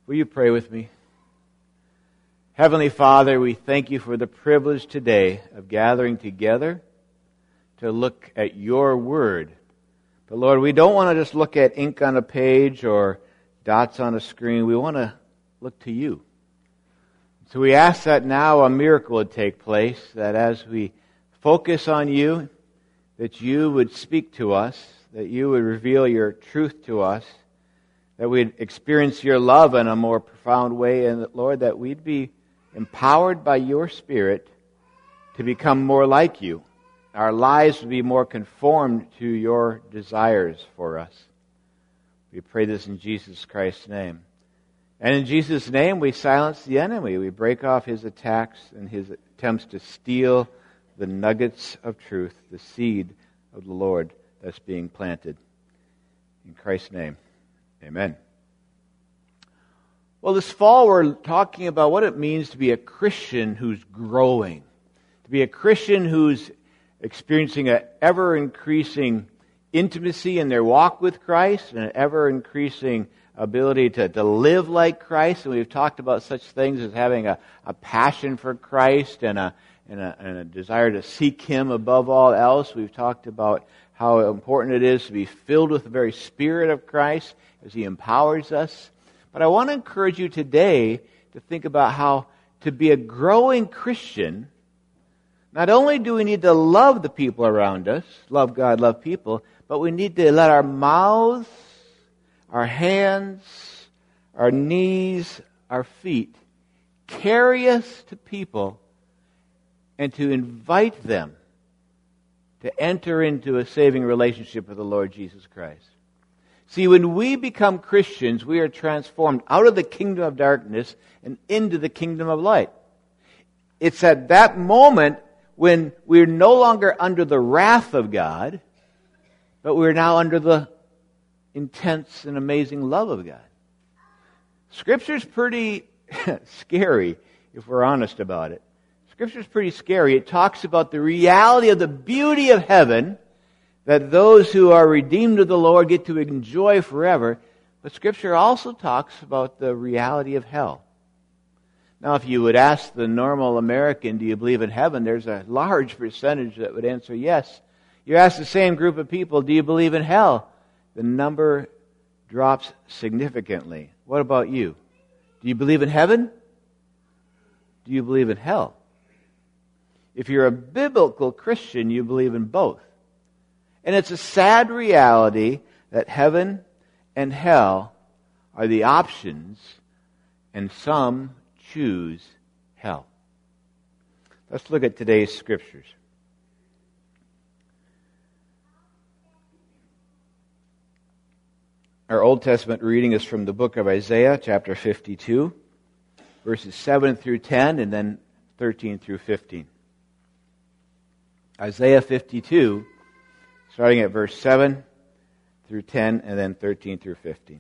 Will you pray with me? Heavenly Father, we thank you for the privilege today of gathering together to look at your word. But Lord, we don't want to just look at ink on a page or dots on a screen. We want to look to you. So we ask that now a miracle would take place, that as we focus on you, that you would speak to us, that you would reveal your truth to us, that we'd experience your love in a more profound way, and that, Lord, that we'd be empowered by your Spirit to become more like you. Our lives would be more conformed to your desires for us. We pray this in Jesus Christ's name. And in Jesus' name, we silence the enemy. We break off his attacks and his attempts to steal the nuggets of truth, the seed of the Lord that's being planted. In Christ's name, amen. Well, this fall we're talking about what it means to be a Christian who's growing, to be a Christian who's experiencing an ever-increasing intimacy in their walk with Christ and an ever-increasing ability to live like Christ. And we've talked about such things as having a passion for Christ and a desire to seek Him above all else. We've talked about how important it is to be filled with the very Spirit of Christ as He empowers us. But I want to encourage you today to think about how to be a growing Christian, not only do we need to love the people around us, love God, love people, but we need to let our mouths, our hands, our knees, our feet carry us to people and to invite them to enter into a saving relationship with the Lord Jesus Christ. See, when we become Christians, we are transformed out of the kingdom of darkness and into the kingdom of light. It's at that moment when we're no longer under the wrath of God, but we're now under the intense and amazing love of God. Scripture's pretty scary, if we're honest about it. Scripture's pretty scary. It talks about the reality of the beauty of heaven, that those who are redeemed of the Lord get to enjoy forever. But Scripture also talks about the reality of hell. Now, if you would ask the normal American, do you believe in heaven? There's a large percentage that would answer yes. You ask the same group of people, do you believe in hell? The number drops significantly. What about you? Do you believe in heaven? Do you believe in hell? If you're a biblical Christian, you believe in both. And it's a sad reality that heaven and hell are the options, and some choose hell. Let's look at today's scriptures. Our Old Testament reading is from the book of Isaiah, chapter 52, verses 7 through 10, and then 13 through 15. Isaiah 52, starting at verse 7 through 10, and then 13 through 15.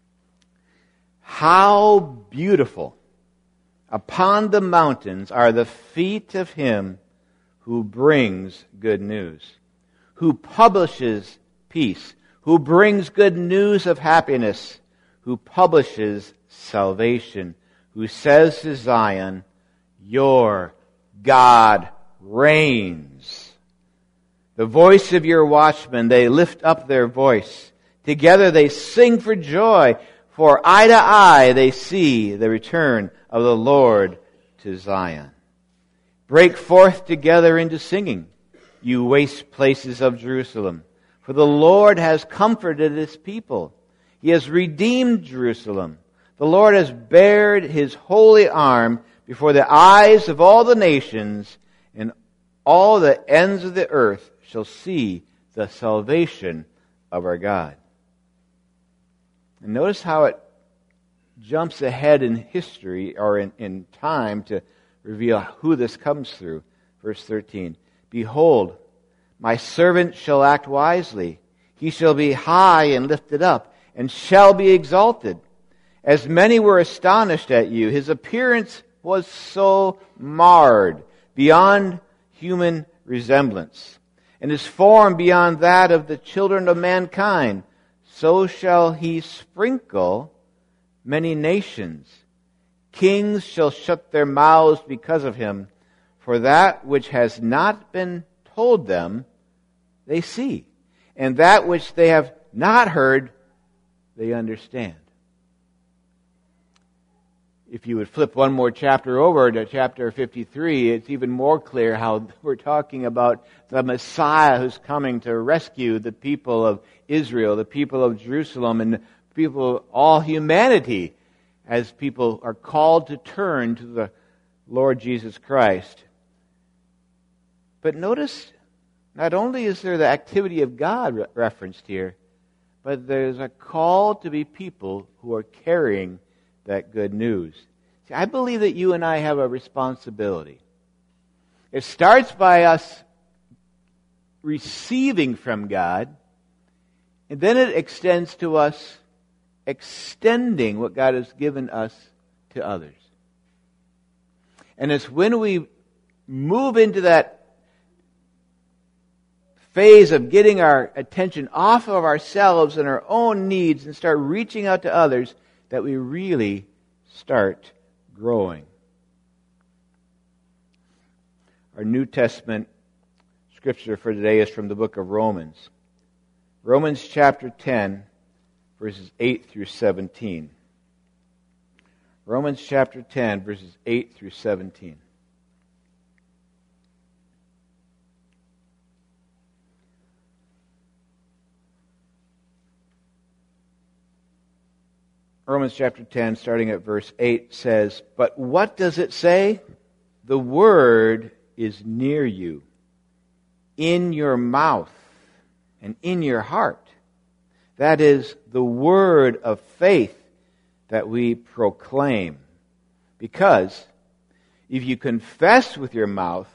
How beautiful upon the mountains are the feet of him who brings good news, who publishes peace, who brings good news of happiness, who publishes salvation, who says to Zion, your God reigns. The voice of your watchmen, they lift up their voice. Together they sing for joy, for eye to eye they see the return of the Lord to Zion. Break forth together into singing, you waste places of Jerusalem. For the Lord has comforted His people. He has redeemed Jerusalem. The Lord has bared His holy arm before the eyes of all the nations, and all the ends of the earth shall see the salvation of our God. And notice how it jumps ahead in history or in time to reveal who this comes through. Verse 13, behold, my servant shall act wisely. He shall be high and lifted up, and shall be exalted. As many were astonished at you, his appearance was so marred beyond human resemblance, and his form beyond that of the children of mankind. So shall he sprinkle many nations. Kings shall shut their mouths because of him, for that which has not been told them, they see, and that which they have not heard, they understand. If you would flip one more chapter over to chapter 53, it's even more clear how we're talking about the Messiah who's coming to rescue the people of Israel, the people of Jerusalem, and the people of all humanity, as people are called to turn to the Lord Jesus Christ. But notice, not only is there the activity of God referenced here, but there's a call to be people who are carrying that good news. See, I believe that you and I have a responsibility. It starts by us receiving from God, and then it extends to us extending what God has given us to others. And it's when we move into that phase of getting our attention off of ourselves and our own needs and start reaching out to others that we really start growing. Our New Testament scripture for today is from the book of Romans. Romans chapter 10, verses 8 through 17. Romans chapter 10, verses 8 through 17. Romans chapter 10, starting at verse 8, says, "But what does it say? The word is near you, in your mouth and in your heart. That is the word of faith that we proclaim. Because if you confess with your mouth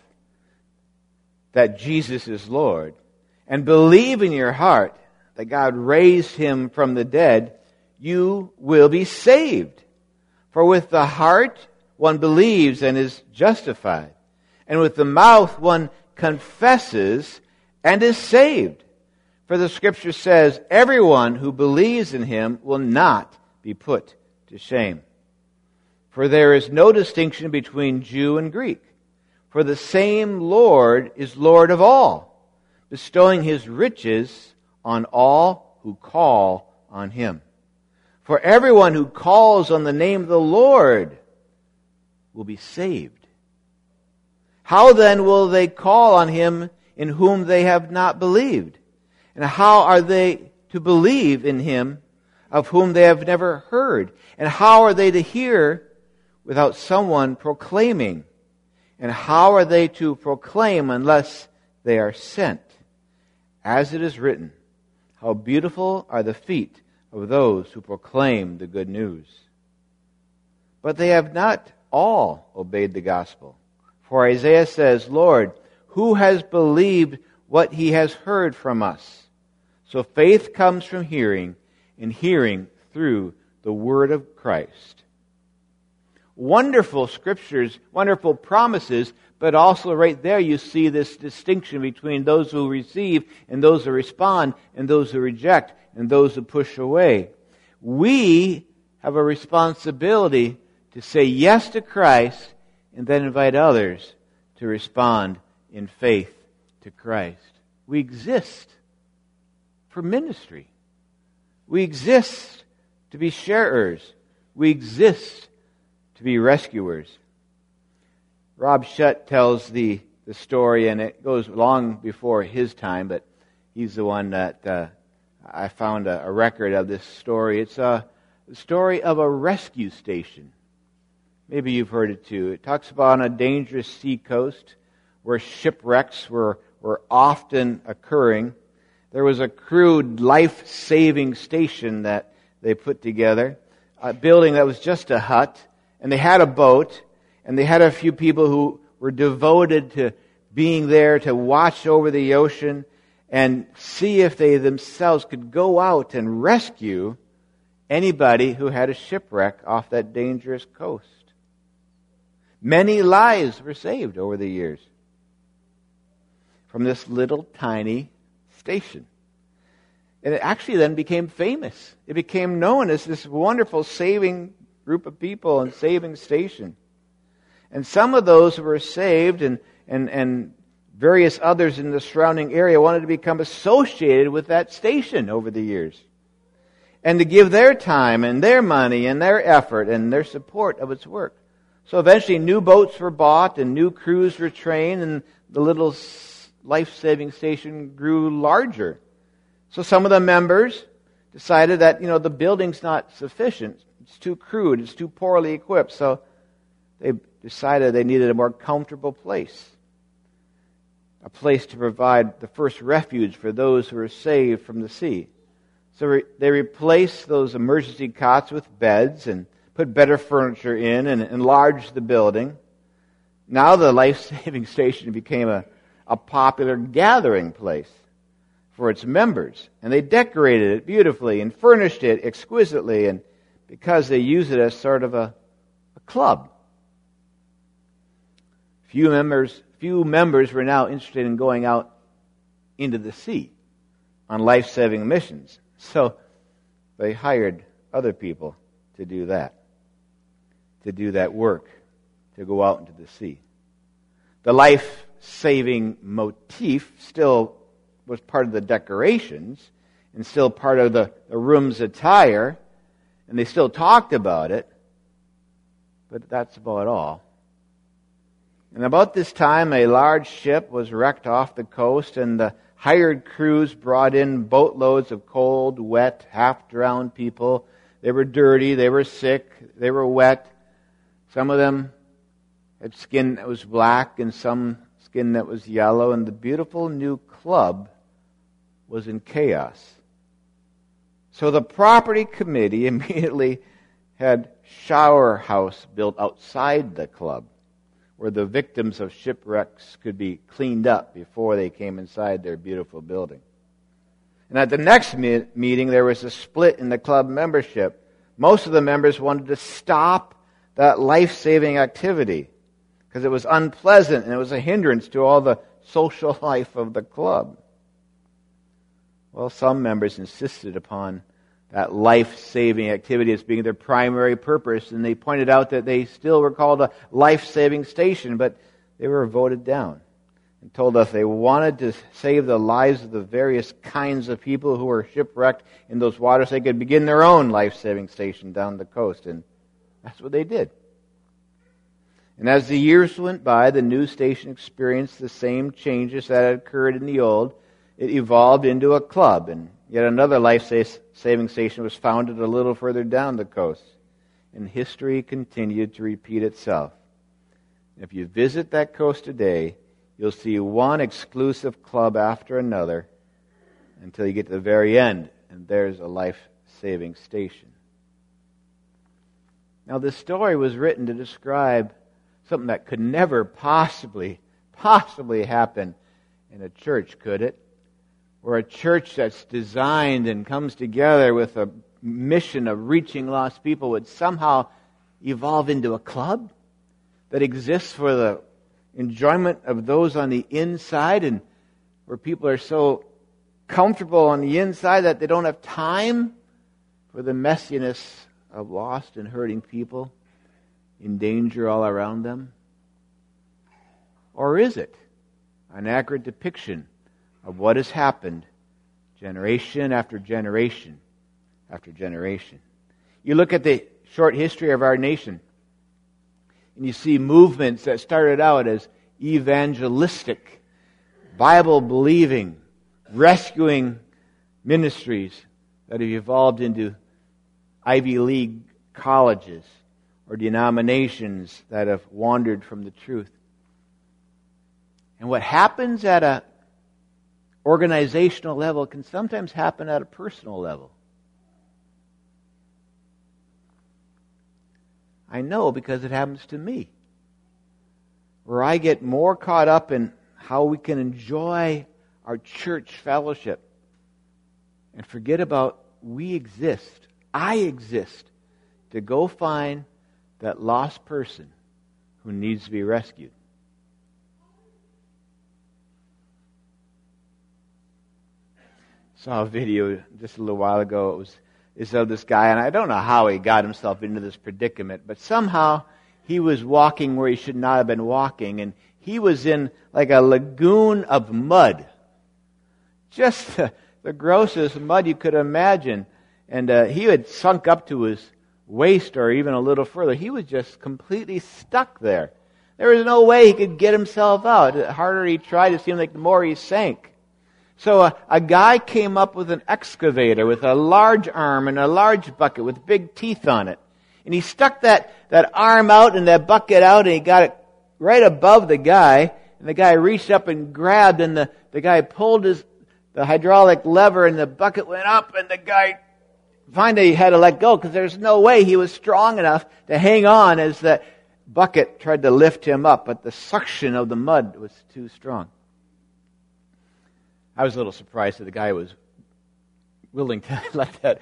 that Jesus is Lord, and believe in your heart that God raised him from the dead, you will be saved. For with the heart one believes and is justified, and with the mouth one confesses and is saved. For the Scripture says, everyone who believes in him will not be put to shame. For there is no distinction between Jew and Greek, for the same Lord is Lord of all, bestowing his riches on all who call on him. For everyone who calls on the name of the Lord will be saved. How then will they call on him in whom they have not believed? And how are they to believe in him of whom they have never heard? And how are they to hear without someone proclaiming? And how are they to proclaim unless they are sent? As it is written, how beautiful are the feet of those who proclaim the good news. But they have not all obeyed the gospel. For Isaiah says, Lord, who has believed what he has heard from us? So faith comes from hearing, and hearing through the word of Christ. Wonderful scriptures, wonderful promises, but also right there you see this distinction between those who receive and those who respond and those who reject and those who push away. We have a responsibility to say yes to Christ and then invite others to respond in faith to Christ. We exist for ministry. We exist to be sharers. We exist to be rescuers. Rob Shutt tells the story, and it goes long before his time, but he's the one that I found a record of this story. It's a story of a rescue station. Maybe you've heard it too. It talks about on a dangerous sea coast where shipwrecks were often occurring. There was a crude life-saving station that they put together, a building that was just a hut, and they had a boat, and they had a few people who were devoted to being there to watch over the ocean and see if they themselves could go out and rescue anybody who had a shipwreck off that dangerous coast. Many lives were saved over the years from this little tiny station. And it actually then became famous. It became known as this wonderful saving group of people and saving station. And some of those who were saved and various others in the surrounding area wanted to become associated with that station over the years. And to give their time and their money and their effort and their support of its work. So eventually new boats were bought and new crews were trained, and the little life-saving station grew larger. So some of the members decided that, the building's not sufficient. It's too crude. It's too poorly equipped. So they decided they needed a more comfortable place. A place to provide the first refuge for those who were saved from the sea. So they replaced those emergency cots with beds and put better furniture in and enlarged the building. Now the life-saving station became a popular gathering place for its members. And they decorated it beautifully and furnished it exquisitely, and because they use it as sort of a club. Few members were now interested in going out into the sea on life-saving missions. So they hired other people to do that work, to go out into the sea. The life-saving motif still was part of the decorations and still part of the room's attire, and they still talked about it, but that's about all. And about this time, a large ship was wrecked off the coast, and the hired crews brought in boatloads of cold, wet, half-drowned people. They were dirty, they were sick, they were wet. Some of them had skin that was black and some skin that was yellow, and the beautiful new club was in chaos. So the property committee immediately had shower house built outside the club, where the victims of shipwrecks could be cleaned up before they came inside their beautiful building. And at the next meeting, there was a split in the club membership. Most of the members wanted to stop that life-saving activity because it was unpleasant and it was a hindrance to all the social life of the club. Well, some members insisted upon that life-saving activity as being their primary purpose, and they pointed out that they still were called a life-saving station, but they were voted down and told us they wanted to save the lives of the various kinds of people who were shipwrecked in those waters. They could begin their own life-saving station down the coast, and that's what they did. And as the years went by, the new station experienced the same changes that had occurred in the old. It evolved into a club, and yet another life-saving station was founded a little further down the coast. And history continued to repeat itself. If you visit that coast today, you'll see one exclusive club after another until you get to the very end, and there's a life-saving station. Now, this story was written to describe something that could never possibly happen in a church, could it? Or a church that's designed and comes together with a mission of reaching lost people would somehow evolve into a club that exists for the enjoyment of those on the inside, and where people are so comfortable on the inside that they don't have time for the messiness of lost and hurting people in danger all around them? Or is it an accurate depiction of what has happened generation after generation after generation? You look at the short history of our nation, and you see movements that started out as evangelistic, Bible-believing, rescuing ministries that have evolved into Ivy League colleges or denominations that have wandered from the truth. And what happens at a organizational level can sometimes happen at a personal level. I know because it happens to me, where I get more caught up in how we can enjoy our church fellowship and forget about I exist to go find that lost person who needs to be rescued. Saw a video just a little while ago. It's of this guy, and I don't know how he got himself into this predicament, but somehow he was walking where he should not have been walking, and he was in like a lagoon of mud. Just the grossest mud you could imagine. And he had sunk up to his waist or even a little further. He was just completely stuck there. There was no way he could get himself out. The harder he tried, it seemed like the more he sank. So a guy came up with an excavator with a large arm and a large bucket with big teeth on it. And he stuck that arm out and that bucket out, and he got it right above the guy. And the guy reached up and grabbed, and the guy pulled the hydraulic lever, and the bucket went up, and the guy finally had to let go because there's no way he was strong enough to hang on as the bucket tried to lift him up, but the suction of the mud was too strong. I was a little surprised that the guy was willing to let that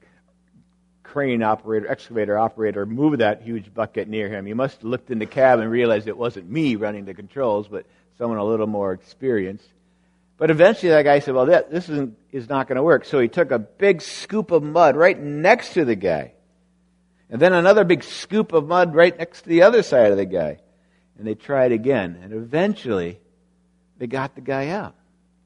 excavator operator move that huge bucket near him. He must have looked in the cab and realized it wasn't me running the controls, but someone a little more experienced. But eventually that guy said, well, this is not going to work. So he took a big scoop of mud right next to the guy. And then another big scoop of mud right next to the other side of the guy. And they tried again. And eventually they got the guy out.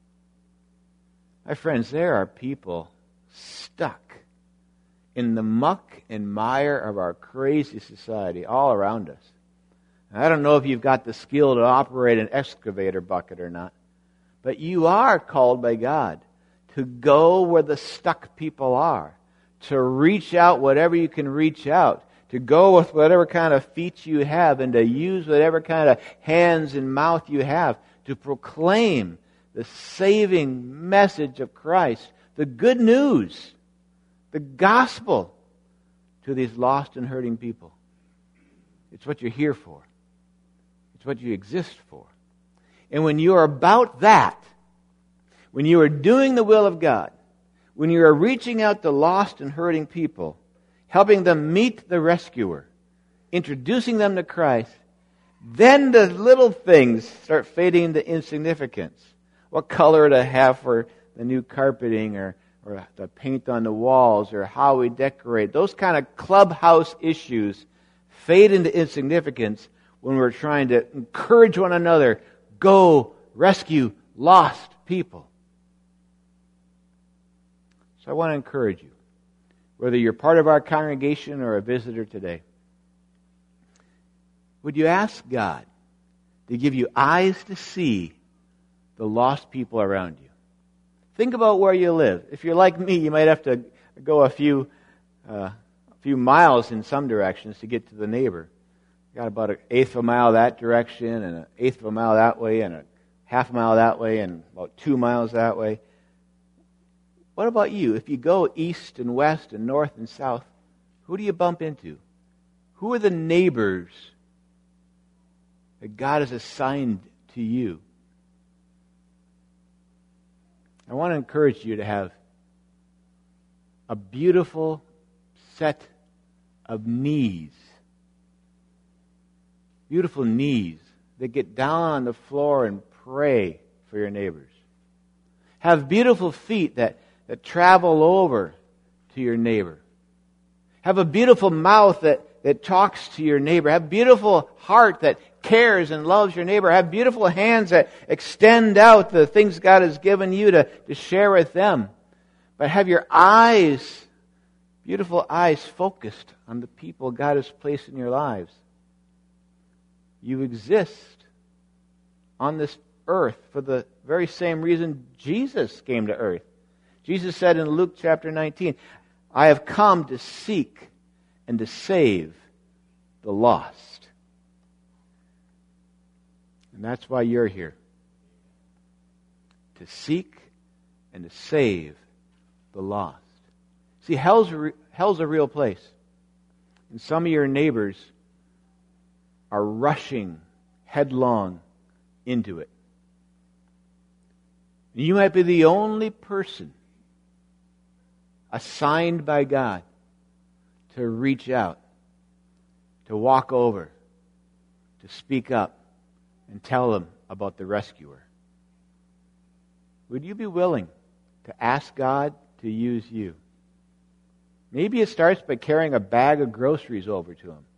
My friends, there are people stuck in the muck and mire of our crazy society all around us. I don't know if you've got the skill to operate an excavator bucket or not, but you are called by God to go where the stuck people are, to reach out whatever you can reach out, to go with whatever kind of feet you have, and to use whatever kind of hands and mouth you have to proclaim the saving message of Christ, the good news, the gospel to these lost and hurting people. It's what you're here for. It's what you exist for. And when you are about that, when you are doing the will of God, when you are reaching out to lost and hurting people, helping them meet the rescuer, introducing them to Christ, then the little things start fading into insignificance. What color to have for the new carpeting or the paint on the walls or how we decorate. Those kind of clubhouse issues fade into insignificance when we're trying to encourage one another, go rescue lost people. So I want to encourage you, whether you're part of our congregation or a visitor today, would you ask God to give you eyes to see the lost people around you? Think about where you live. If you're like me, you might have to go a few miles in some directions to get to the neighbor. You got about 1/8 of a mile that direction, and 1/8 of a mile that way, and 1/2 mile that way, and about 2 miles that way. What about you? If you go east and west and north and south, who do you bump into? Who are the neighbors that God has assigned to you? I want to encourage you to have a beautiful set of knees. Beautiful knees that get down on the floor and pray for your neighbors. Have beautiful feet that travel over to your neighbor. Have a beautiful mouth that talks to your neighbor. Have a beautiful heart that cares and loves your neighbor. Have beautiful hands that extend out the things God has given you to share with them. But have your eyes, beautiful eyes, focused on the people God has placed in your lives. You exist on this earth for the very same reason Jesus came to earth. Jesus said in Luke chapter 19, I have come to seek and to save the lost. And that's why you're here. To seek and to save the lost. See, hell's a real place. And some of your neighbors are rushing headlong into it. And you might be the only person assigned by God to reach out, to walk over, to speak up, and tell them about the rescuer. Would you be willing to ask God to use you. Maybe it starts by carrying a bag of groceries over to Him.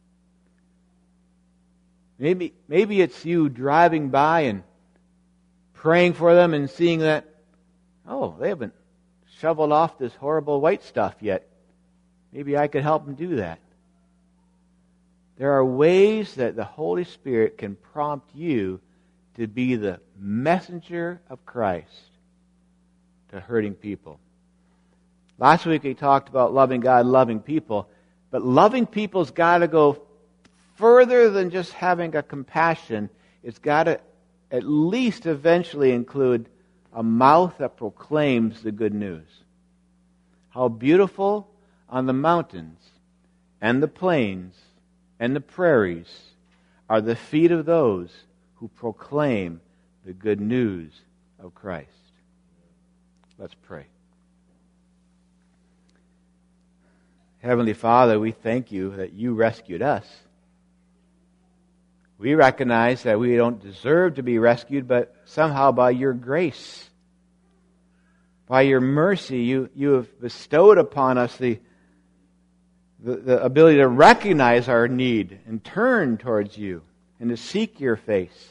Maybe it's you driving by and praying for them and seeing that, oh, they haven't shoveled off this horrible white stuff yet. Maybe I could help them do that. There are ways that the Holy Spirit can prompt you to be the messenger of Christ to hurting people. Last week we talked about loving God, loving people, but loving people's got to go further than just having a compassion. It's got to at least eventually include a mouth that proclaims the good news. How beautiful on the mountains and the plains and the prairies are the feet of those who proclaim the good news of Christ. Let's pray. Heavenly Father, we thank you that you rescued us. We recognize that we don't deserve to be rescued, but somehow by your grace, by your mercy, you have bestowed upon us the ability to recognize our need and turn towards you and to seek your face.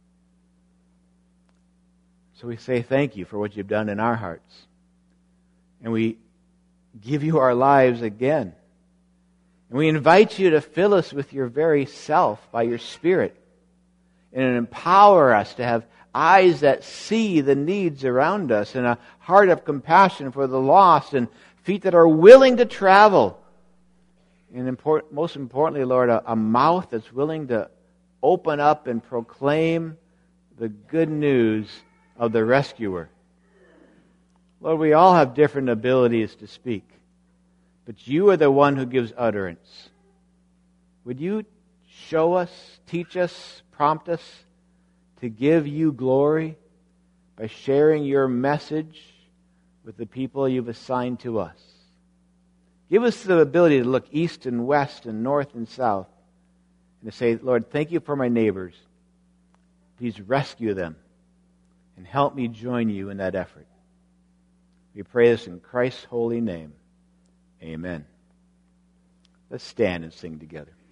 So we say thank you for what you've done in our hearts. And we give you our lives again. And we invite you to fill us with your very self by your Spirit and empower us to have eyes that see the needs around us and a heart of compassion for the lost and feet that are willing to travel. And most importantly, Lord, a mouth that's willing to open up and proclaim the good news of the rescuer. Lord, we all have different abilities to speak, but you are the one who gives utterance. Would you show us, teach us, prompt us to give you glory by sharing your message with the people you've assigned to us? Give us the ability to look east and west and north and south and to say, Lord, thank you for my neighbors. Please rescue them and help me join you in that effort. We pray this in Christ's holy name. Amen. Let's stand and sing together.